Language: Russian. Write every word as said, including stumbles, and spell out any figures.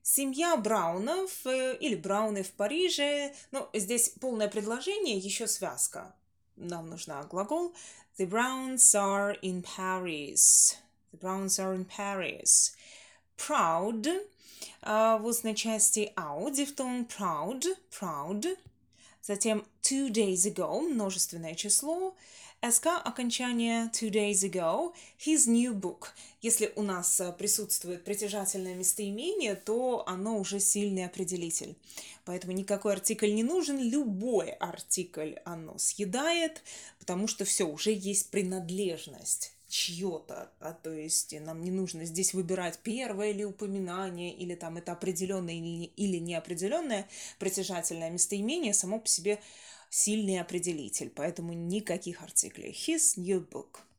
Семья Браунов э, или Брауны в Париже. Ну, здесь полное предложение, еще связка. Нам нужна глагол. The Browns are in Paris. The Browns are in Paris. Proud. а, В устной части ау, дифтонг proud, proud. Затем two days ago, множественное число. СК окончание two days ago, his new book. Если у нас а, присутствует притяжательное местоимение, то оно уже сильный определитель. Поэтому никакой артикль не нужен, любой артикль оно съедает, потому что все, уже есть принадлежность чье-то, а то есть нам не нужно здесь выбирать первое ли упоминание, или там это определенное или, или неопределенное притяжательное местоимение, само по себе сильный определитель, поэтому никаких артиклей. His new book.